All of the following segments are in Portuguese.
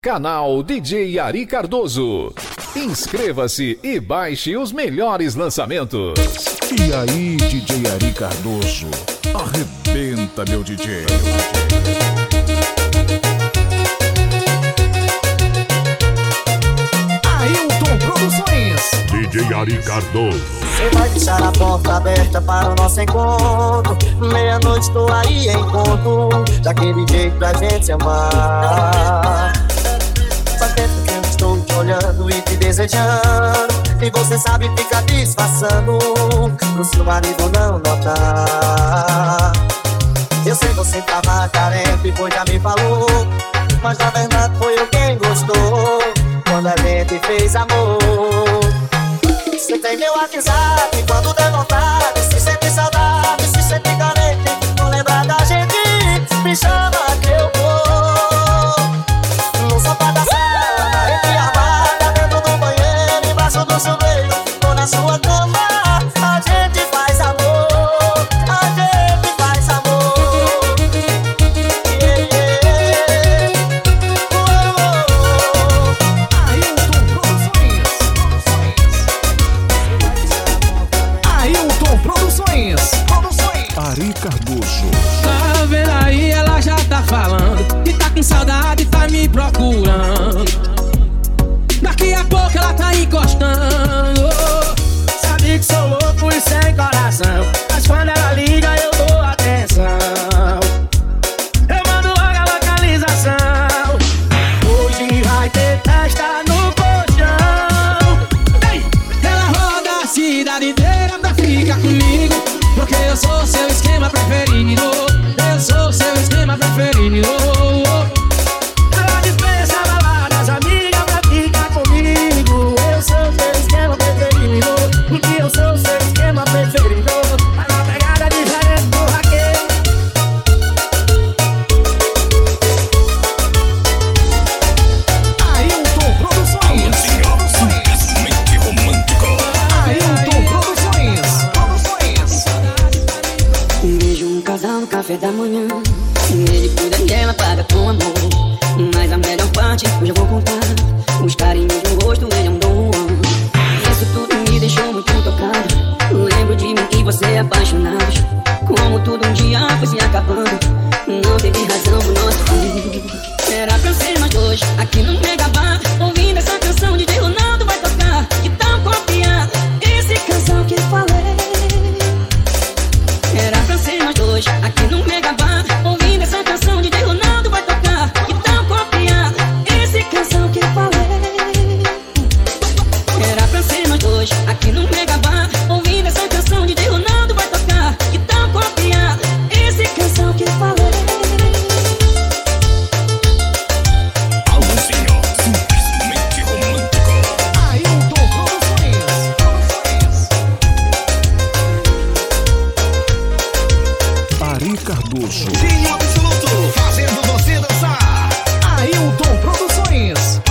Canal DJ Ari Cardoso. Inscreva-se e baixe os melhores lançamentos. E aí, DJ Ari Cardoso, arrebenta, meu DJ. Ailton Produções. DJ Ari Cardoso. Você vai deixar a porta aberta para o nosso encontro. Meia-noite estou aí em ponto, daquele jeito pra gente se amar. Faz tempo que eu estou te olhando e te desejando, e você sabe ficar disfarçando pro seu marido não notar. Eu sei que você tava carente, pois já me falou, mas na verdade foi eu quem gostou quando a gente fez amor. Você tem meu WhatsApp, quando der vontade, se sente saudade, se sente carente, não lembra da gente, me chama que eu vou. No sofá da sala, na rede armada, dentro do banheiro, embaixo do chuveiro, ou na sua cama, a gente faz amor, a gente faz amor. Yeah, yeah. Ailton Produções. Ailton Produções. Ari Cardoso. Tá vendo aí, ela já tá falando que tá com saudade, tá me procurando. Daqui a pouco ela tá encostando. Sabe que sou louco e sem coração, mas quando ela liga eu dou atenção. Eu mando logo a localização. Hoje vai ter festa no colchão. Ei! Ela roda a cidade inteira pra ficar comigo, porque eu sou seu esquema preferido. Eu sou seu esquema preferido. Ela dispensa baladas, amiga, pra ficar comigo. Eu sou seu esquema preferido, porque eu sou seu esquema preferido. Mas uma pegada diferente do raqueiro. Ailton Produções. Ailton Produções. Um beijo, um casal no café da manhã. Ele cuida e ela paga com amor. Mas a melhor parte, hoje eu vou contar. Os carinhos no rosto, ele é um dom. Isso tudo me deixou muito tocado. Lembro de mim e você apaixonados. Como tudo um dia foi se acabando. Não teve razão pro nosso fim. Era pra ser nós dois aqui no Mega Bar, ouvindo essa canção de Ronaldo vai tocar. Que tal copiar esse canção que falei? Era pra ser nós dois aqui no Mega Bar, ouvindo essa canção de Ronaldo vai tocar. Que tal copiar esse canção que falei? Era pra ser nós dois aqui no Mega Bar, ouvindo essa canção de Ronaldo vai tocar. Que tal copiar esse canção que falei? Ailton Produções. Ari Cardoso. Sim absoluto, fazendo você dançar. Ailton Produções.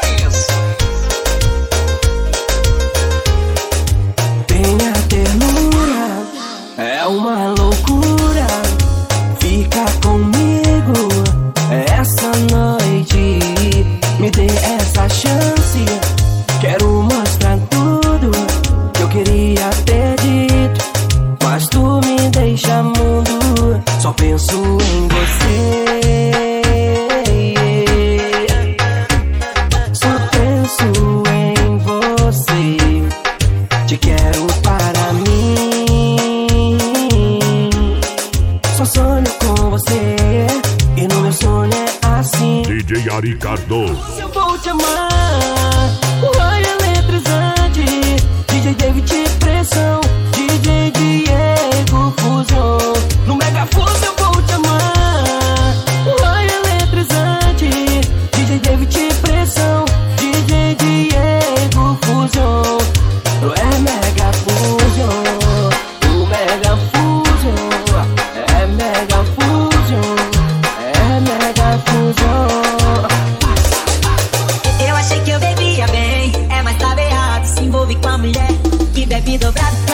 Tenha ternura, é uma loucura. Fica comigo essa noite. Me dê essa chance. Quero mostrar tudo que eu queria ter dito, mas tu me deixa mudo. Só penso em você. Só penso em você. Te quero para mim. Só sonho com você, e no meu sonho é assim. DJ Ari Cardoso. Eu vou te amar, vai eletrizante. DJ David Pressão, DJ Diego Fusion. No Mega Força eu vou te amar, vai eletrizante. DJ David Pressão, DJ Diego Fusion. É Mega Fusion, o Mega Fusion. É Mega Fusion, é Mega Fusion. Eu achei que eu bebia bem, é, mas tava errado. Se envolve com a mulher que bebe dobrado.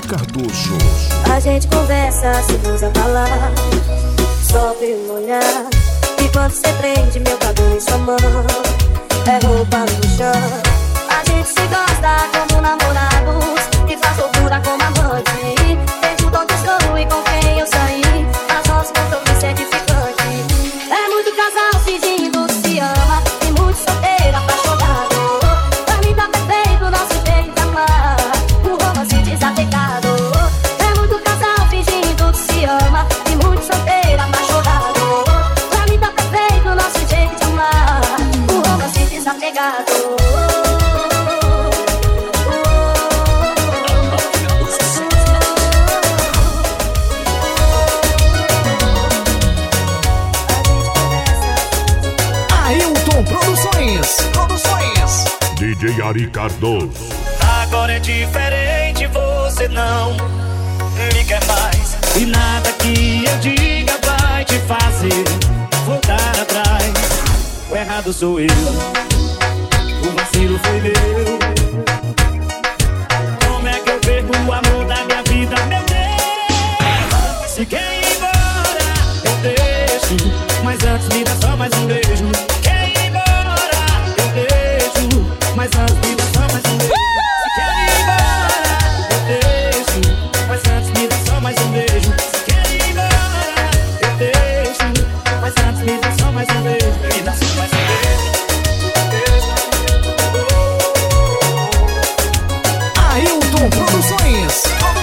Cardoso. A gente conversa, se usa falar, sobre um olhar. E quando cê prende meu cabelo em sua mão, é roupa no chão. A gente se gosta como namorados e faz loucura como amante. Vejo onde estou e com quem eu saí, mas nosso compromisso é edificante. É muito casal fingindo que se ama e muito solteiro apaixonado. Pra mim tá perfeito o nosso jeito de amar, um romance desapegado. É muito casal fingindo que se ama e muito solteiro apaixonado. Pra mim tá perfeito o nosso jeito de amar, um romance desapegado. Ailton Produções. DJ Ari Cardoso. Agora é diferente, você não me quer mais. E nada que eu diga vai te fazer voltar atrás. O errado sou eu, o vacilo foi meu. Como é que eu perco o amor da minha vida, meu Deus? Se quer ir embora, eu deixo, mas antes me dá só mais um beijo. Quer ir embora, eu deixo, mas antes me dá só mais um beijo. Se quer ir embora, eu deixo, mas antes me dá só mais um beijo. Se quer ir embora, eu deixo, mas antes me dá só mais um beijo. Me dá só mais um beijo. Ailton Produções.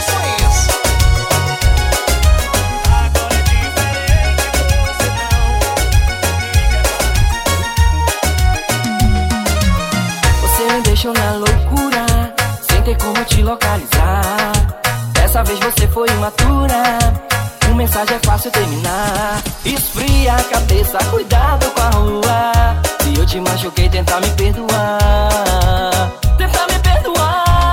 Agora é diferente, você não. Você me deixou na loucura, sem ter como te localizar. Dessa vez você foi imatura, uma mensagem é fácil terminar. Esfria a cabeça, cuidado com a rua. Se eu te machuquei, tenta me perdoar. Tenta me perdoar.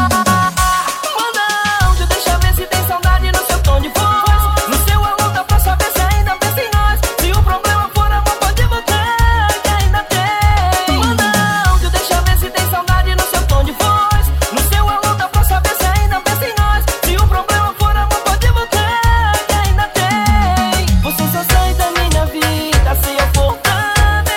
Manda áudio, deixa eu ver se tem saudade no seu tom de voz. No seu alô dá pra saber se ainda pensa em nós. Se o problema for amor, pode voltar, que ainda tem. Manda áudio, deixa eu ver se tem saudade no seu tom de voz. No seu alô dá pra saber se ainda pensa em nós. Se o problema for amor, pode voltar, que ainda tem. Você só sai da minha vida se eu for também.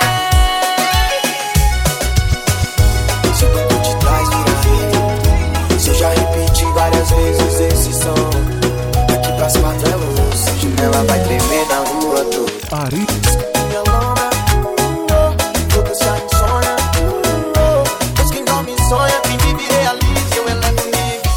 Se o tempo te traz minha vida, se eu já repeti várias vezes esse som, daqui pras 4 é luz, a janela vai tremer na rua toda. Ari. Minha lona, toda essa insônia, pois quem dorme sonha, quem vive realiza, eu elevo o nível.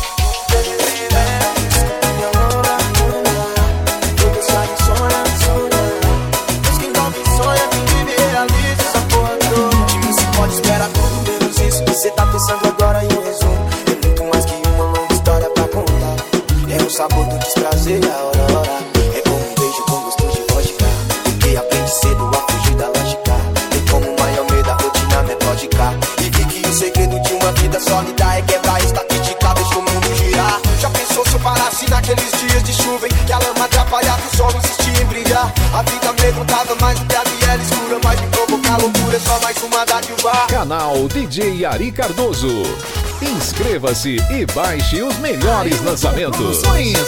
Minha lona, toda essa insônia, pois quem dorme sonha, quem vive realiza essa porra toda. De mim se pode esperar tudo menos isso que cê tá pensando agora em resumo. É muito mais que uma longa história pra contar. É o sabor do desprazer e a hora. É como um beijo com gosto de vodka, porque aprende cedo a fugir da lógica. Tem como o maior medo da rotina metódica. E vi que o segredo de uma vida sólida é quebrar a estatística, deixa o mundo girar. Já pensou se eu parasse naqueles dias de chuva em que a lama atrapalhava e o sol insistia em brilhar? A vida amedrontava mais do que a viela escura, mas me provocar loucura é só mais uma dádiva. Canal DJ Ari Cardoso. Inscreva-se e baixe os melhores lançamentos. Produções.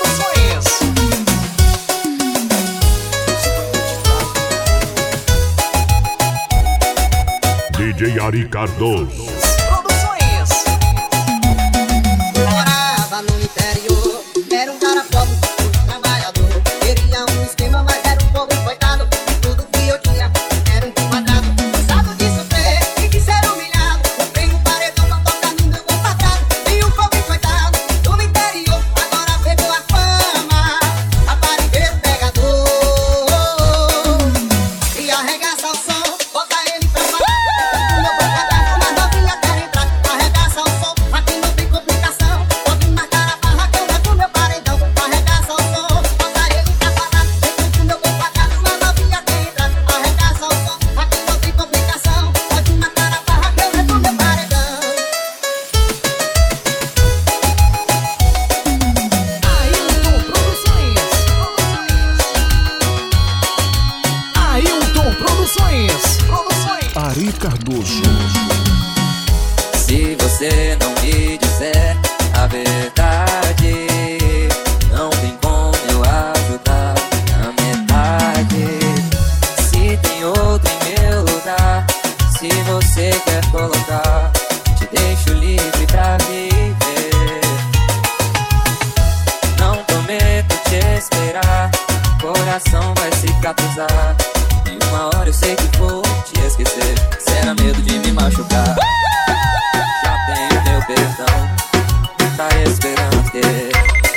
DJ Ari Cardoso. Morava no interior, era um cara pobre, trabalhador. Queria um esquema, mas era um pobre coitado. Tudo que eu tinha era um quadrado. Cansado de sofrer e de ser humilhado, comprei um paredão pra tocar no meu bom passado. E um pobre coitado do interior, agora pegou a fama, aparelheiro pegador. E arregaça o som, bota ele pra fora. O meu bom quadrado, mas novinha quer entrar. Arregaça o som, aqui não tem complicação. Pode marcar a barra que eu levo meu paredão. Arregaça o som, bota ele pra fora. Dentro do meu bom quadrado, mas novinha quer entrar. Arregaça o som, aqui não tem complicação. Pode marcar a barra que eu levo meu paredão. Ailton Produções. Ari Cardoso. Se você não me disser a verdade, não tem como eu ajudar na metade. Se tem outro em meu lugar, se você quer colocar, te deixo livre pra viver. Não prometo te esperar, coração vai cicatrizar, e uma hora eu sei que vou te esquecer. Será medo de me machucar? Já tenho meu perdão, tá esperando ter.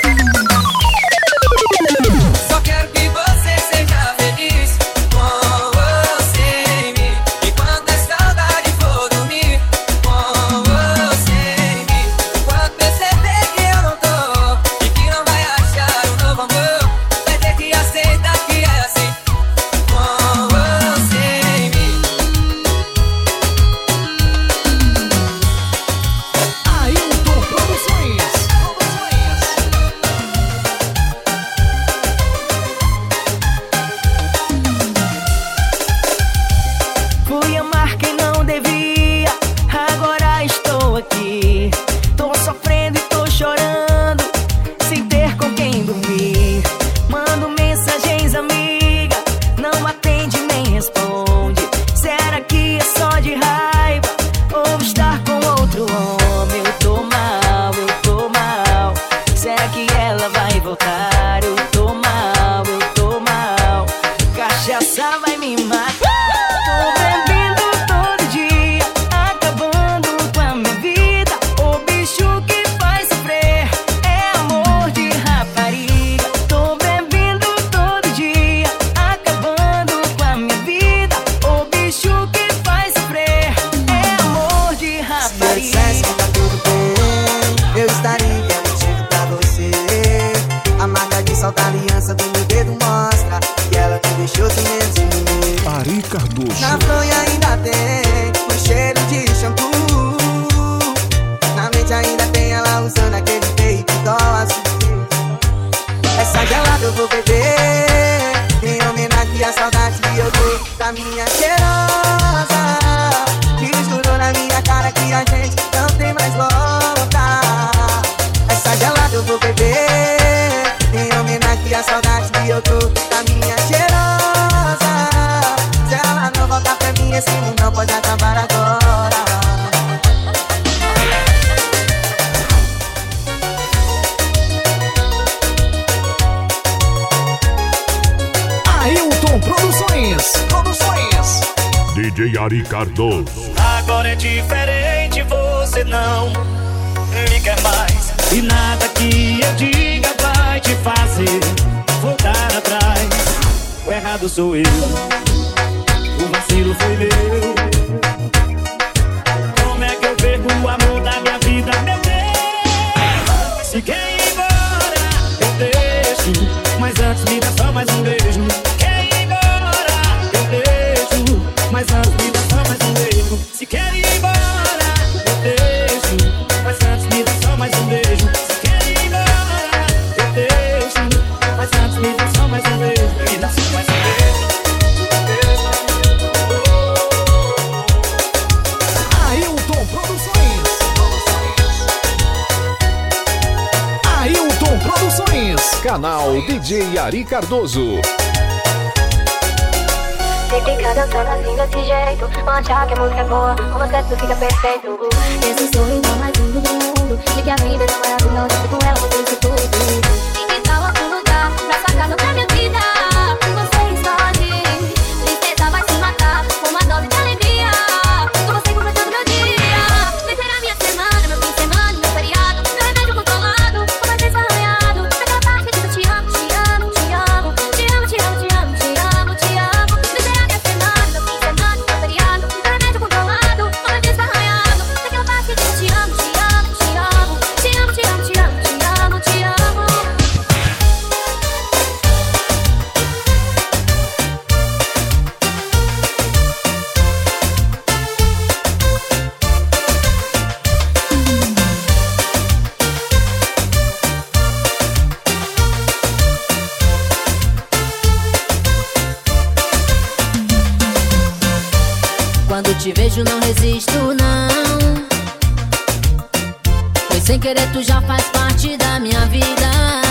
Só quero que você seja feliz com você em mim. E quando a saudade for dormir com você em mim, quando perceber que eu não tô e que não vai achar um novo amor, vai ter que aceitar que é assim com você em mim. Ailton Produções. Fui amar quem não devia, agora estou aqui. Tô sofrendo e tô chorando, sem ter com quem dormir. Mando mensagens, amiga, não atende nem responde. Será que é só de raiva ou estar com outro homem? Eu tô mal, eu tô mal. Será que ela vai voltar? Eu tô mal, eu tô mal. Cachaça vai me matar. Tô bebendo todo dia, acabando com a minha vida. O bicho que faz sofrer é amor de rapariga. Tô bebendo todo dia, acabando com a minha vida. O bicho que faz sofrer é amor de Se eu rapariga. dissesse que tá tudo bem, eu estaria mentindo pra você. A marca de solta aliança do meu dedo mostra que ela te deixou sem medo. Ari Cardoso. Na fronha ainda tem um cheiro de shampoo. Na mente ainda tem ela usando aquele peito doce. Essa gelada eu vou beber em homenagem à saudade que eu tô da minha cheirosa, que jurou na minha cara que a gente não tem mais volta. Essa gelada eu vou beber em homenagem à saudade que eu tô da minha cheirosa. Se ela não voltar pra mim, esse mundo não pode acabar agora. Ailton Produções. DJ Ari Cardoso. Agora é diferente, você não me quer mais. E nada que eu diga vai te fazer voltar atrás. O errado sou eu, o vacilo foi meu. Como é que eu perco o amor da minha vida, meu Deus? Se quer ir embora, eu deixo, mas antes me dá só mais um beijo. Quer ir embora, eu deixo, mas antes me dá só mais um beijo. Se quer ir embora, eu deixo, mas antes me dá só mais um beijo. Se quer ir embora, eu deixo, mas antes me dá só mais um beijo. Me dá só mais um beijo. Ailton Produções. Ailton Produções. Canal DJ Ari Cardoso. Se fica dançando assim desse jeito, vão achar que a música é boa, com você tudo fica perfeito. Esse sorriso é o mais lindo do mundo, de que a vida é maravilhosa, com ela você tem tudo. E que tal outro lugar, pra sua casa, pra minha vida? Você escolhe, tristeza vai se matar, com uma dose de alegria. Com você compra todo meu dia. Vai ser a minha semana, meu fim de semana, meu feriado, meu remédio controlado, com mais desarranhado. Naquela parte que eu te amo, te amo, te amo, te amo, te amo, te amo, te amo, te amo. Vai ser a minha semana, meu fim de semana, meu feriado, meu remédio controlado, com mais desarranhado. Naquela parte que eu te amo, te amo, te amo, te amo, te amo, te amo, te amo, te amo. Quando te vejo não resisto não, pois Sem querer tu já faz parte da minha vida.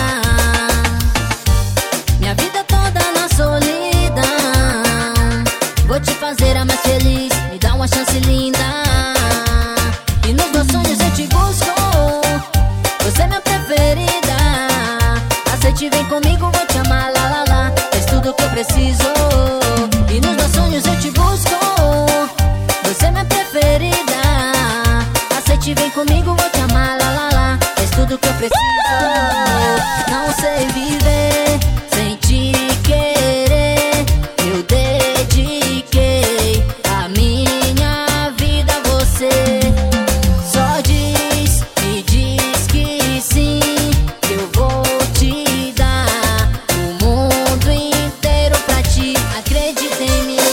Minha vida toda na solidão. Vou te fazer a mais feliz, me dá uma chance linda. E nos meus sonhos eu te busco, você é minha preferida. Aceite, vem comigo, vou te amar, lá lá lá. És tudo que eu preciso. E nos meus sonhos eu te busco, você é minha preferida. Aceite, vem comigo, vou te amar, lá lá lá. És tudo que eu preciso. Não sei viver sem te querer. Eu dediquei a minha vida a você. Só diz, me diz que sim, que eu vou te dar o mundo inteiro pra ti. Acredita em mim.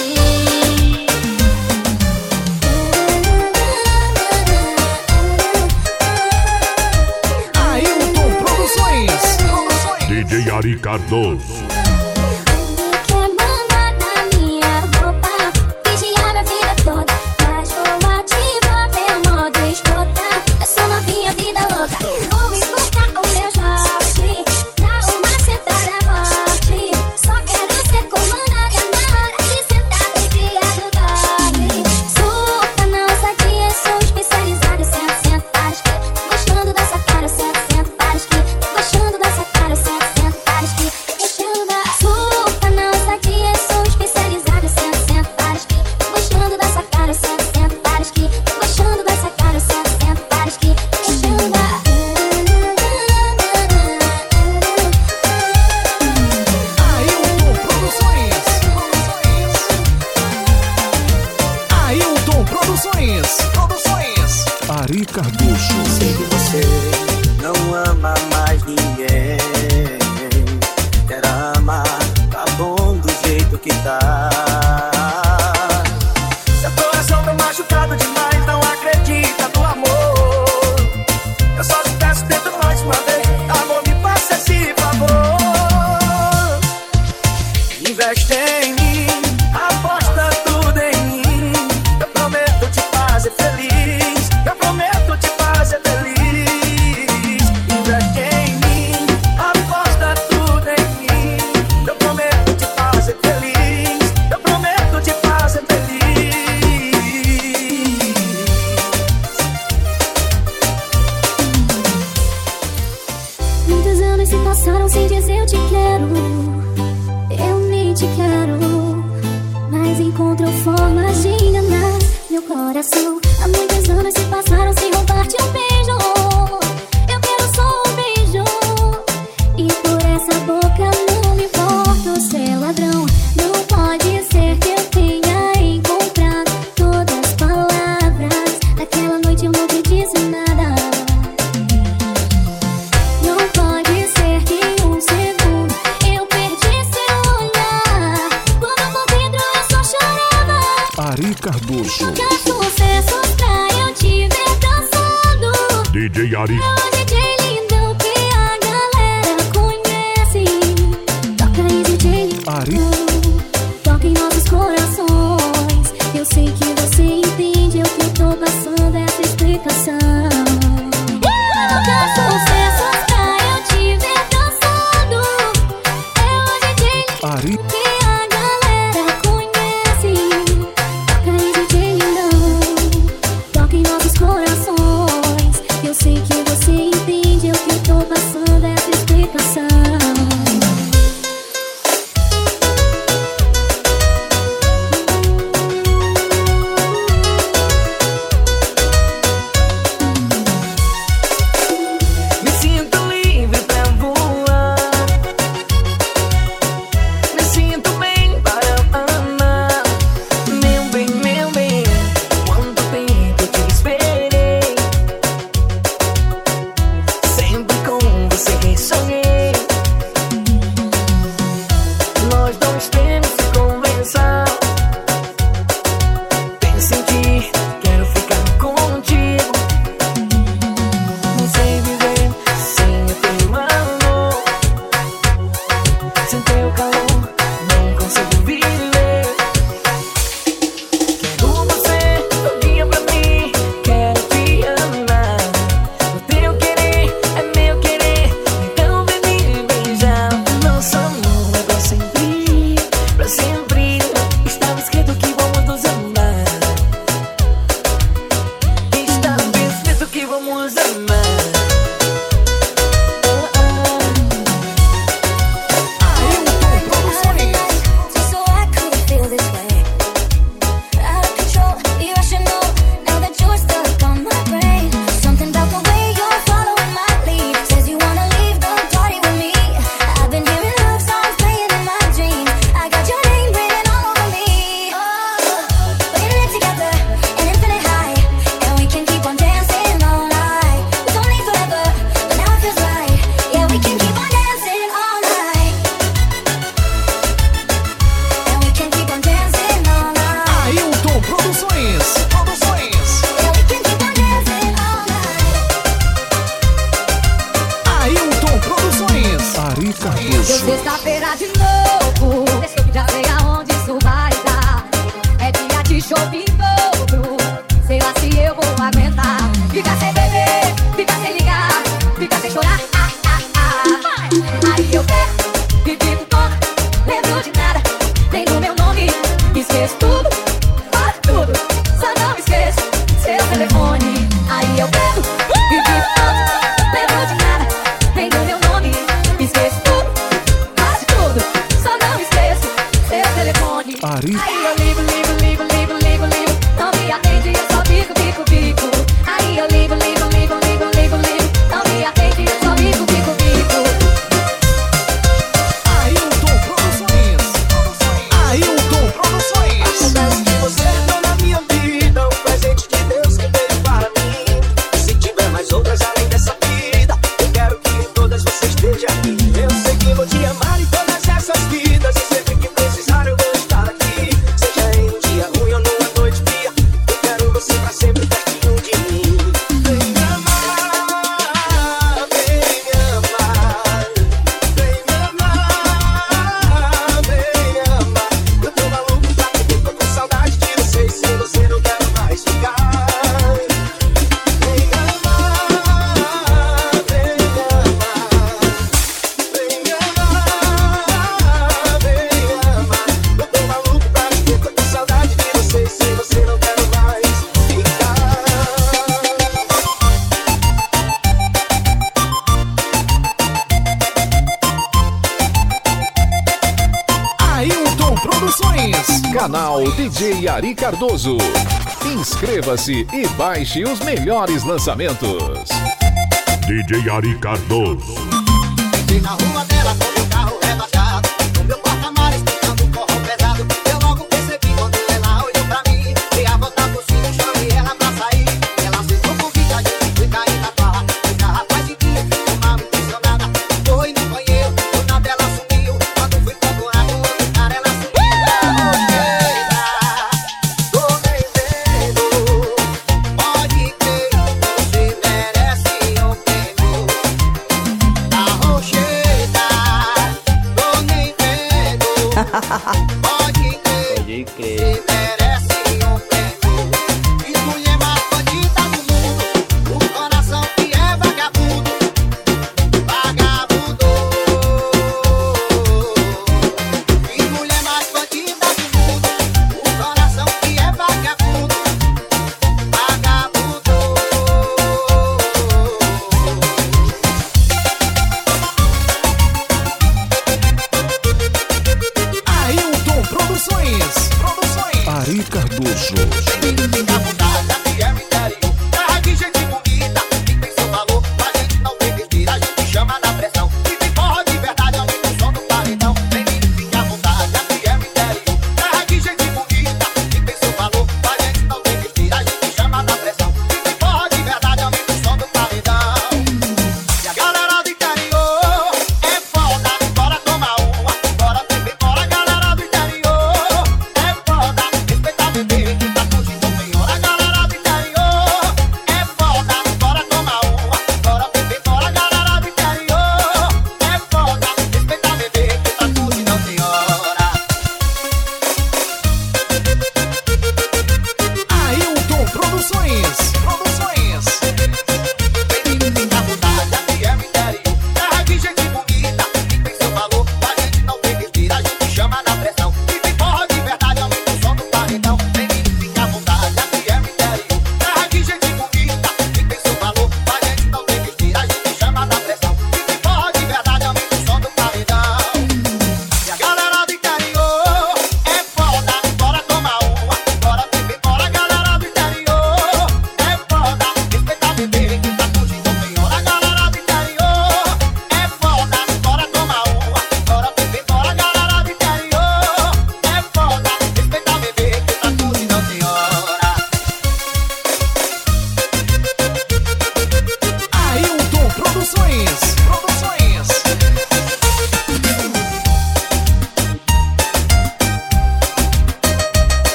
Ailton Produções. DJ Ari Cardoso. Quer mandar na minha roupa, vigiar minha vida toda, mas vou ativar meu modo escuta. Eu sou novinha, vida louca. Vou escutar o meu short, dar uma sentada forte. Só quero ser comandada na hora de sentar e criar do dog. Surfa na ousadia, sou especializada. Sento para esqui, gostando dessa cara. Sento para esqui, gostando dessa cara. Sento para esqui, gostando da surfa na ousadia, sou especializada. Sento para esqui, gostando dessa cara. Sento para esqui, gostando dessa cara. Sento para esqui, gostando da Ailton Produções. Ailton Produções. Ari Cardoso. Sei que você não ama mais ninguém. Quer amar, tá bom do jeito que tá. Seu coração tá machucado demais, não acredita no amor. Eu só te peço, tenta mais uma vez. Amor, me faça esse favor. Investe em mim, aposta tudo em mim. Eu prometo te fazer feliz. Eu prometo te fazer feliz. Investe em mim, aposta tudo em mim. Eu prometo te fazer feliz. Eu prometo te fazer feliz. Muitos anos se passaram sem dizer eu te quero. Eu nem te quero, mas encontro formas de enganar meu coração. Há muitos anos se passaram sem roubar-te um beijo. Eu quero só um beijo. E por essa boca não me importo ser ladrão. Não pode ser que eu tenha encontrado todas as palavras. Naquela noite eu não te disse nada. Não pode ser que em um segundo eu perdi seu olhar. Quando por dentro eu só chorava. Ari Cardoso. Quer sucesso pra eu te ver dançando. DJ Ari. É o DJ lindão que a galera conhece. Toca aí, DJ Ari. lindão. Toca em nossos corações. Eu sei que você entende o que eu tô passando, essa explicação. Quer sucesso pra eu te ver dançando. É o DJ Ari. que a galera conhece. Toca aí, DJ lindão. Toca em nossos corações. Eu sei que você entende o que eu tô passando, essa explicação. Me sinto livre pra voar. Me sinto bem para amar. Meu bem, quanto tempo te esperei. Sexta-feira de novo, já sei aonde isso vai dar. É dia de show em dobro, sei lá se eu vou aguentar. Fica sem beber, fica sem ligar, fica sem chorar. Aí eu pego e fico tonta, lembro de nada, nem do meu nome. Esqueço tudo, faço tudo, só não esqueço seu telefone. Aí eu pego e fico tonta, lembro de nada, nem do meu nome. Esqueço tudo, faço tudo, só não esqueço seu telefone. Aí eu ligo, não me atende, eu só fico. Aí eu ligo, não me atende, eu só fico. Ailton Produções. Ailton Produções. Acontece que você entrou na minha vida, um presente de Deus que veio para mim. Se tiver mais outras além dessa vida, eu quero que todas você esteja aqui. Eu sei que vou te amar em todas essas vidas, e sempre que precisar eu vou estar aqui. Seja em um dia ruim ou numa noite fria, eu quero você pra sempre pertinho de mim. Vem me amar, vem me amar, vem me amar, vem me amar. Eu tô maluco pra te ver, tô com saudade de você, e sem você não quero mais ficar. Vem me amar, vem me amar, vem me amar, vem me amar. Eu tô maluco pra te ver, tô com saudade de você, e sem você não quero mais ficar. Ailton Produções. Canal DJ Ari Cardoso. Inscreva-se e baixe os melhores lançamentos. DJ Ari Cardoso. Entrei na rua dela com meu carro rebaixado, com meu porta-malas escutando um forró pesado. Eu logo percebi quando ela olhou pra mim, dei a volta por cima, chamei ela pra sair. Ela aceitou o convite, a gente foi cair na farra. Esse rapaz de dia, uma impressionada, foi no banheiro, do nada ela sumiu. Quando fui procurar no outro cara, ela sumiu. Tô devendo, pode crer, você merece um prêmio. Da rocheira,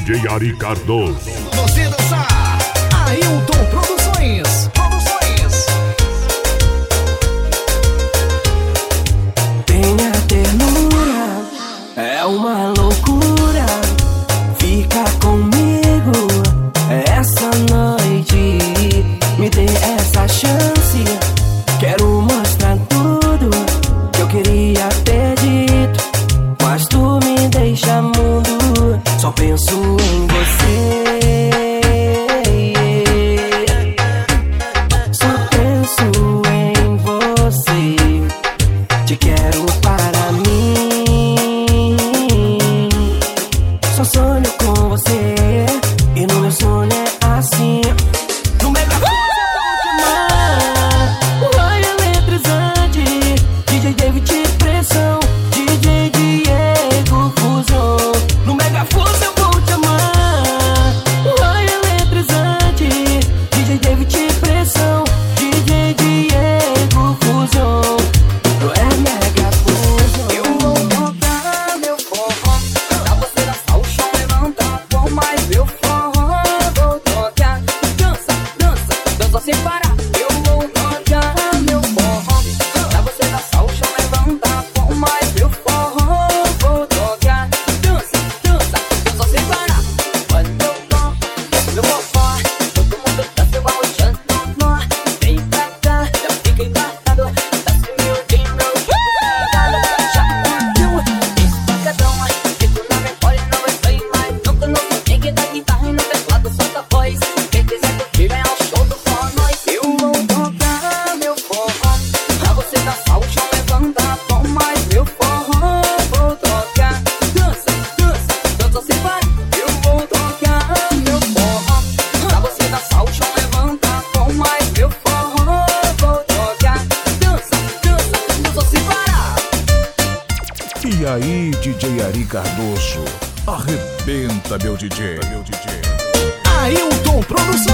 DJ Ari Cardoso. Você dançar. Ailton Produções. Tenha ternura, é uma loucura. Fica comigo essa noite. Me dê essa chance. Quero mostrar tudo que eu queria ter dito, mas tu me deixa mudo. Só penso em você. Só penso em você. Te quero para mim. Só sonho com você. E no meu sonho é assim. No megafone eu vou te amar. O raio eletrizante. DJ David Pressão. DJ Diego Fusão. No megafone eu vou te amar. O raio eletrizante. DJ David Pressão. DJ Diego Fusão. No é megafone. Eu vou tocar meu forró, pra você dançar o chão, levanta por mais meu forró. Vou tocar, dança, dança, dança sem parar. Eu vou tocar meu forró, pra você dançar o chão, levanta por mais meu forró. Vou tocar, dança, dança, dança sem parar. Quando eu toco meu forró, todo mundo dança igual o Xandó. Vem pra cá, já fica embarcado, desce meu time, meu já curtiu esse pancadão. Que tu não me pode, não vai sair mais. Não tô no swing da guitarra e no teclado solta a voz. Quem quiser curtir, vem ao show do Só Nós. Eu vou tocar meu forró, pra você dançar o chão, levanta com mais meu forró. Vou tocar, dança, dança, dança sem parar. Eu vou tocar meu forró, pra você dançar o chão, levanta com mais meu forró. Vou tocar, dança, dança, dança sem parar. E aí, DJ Ari Cardoso, arrebenta, meu DJ. Ailton Produções.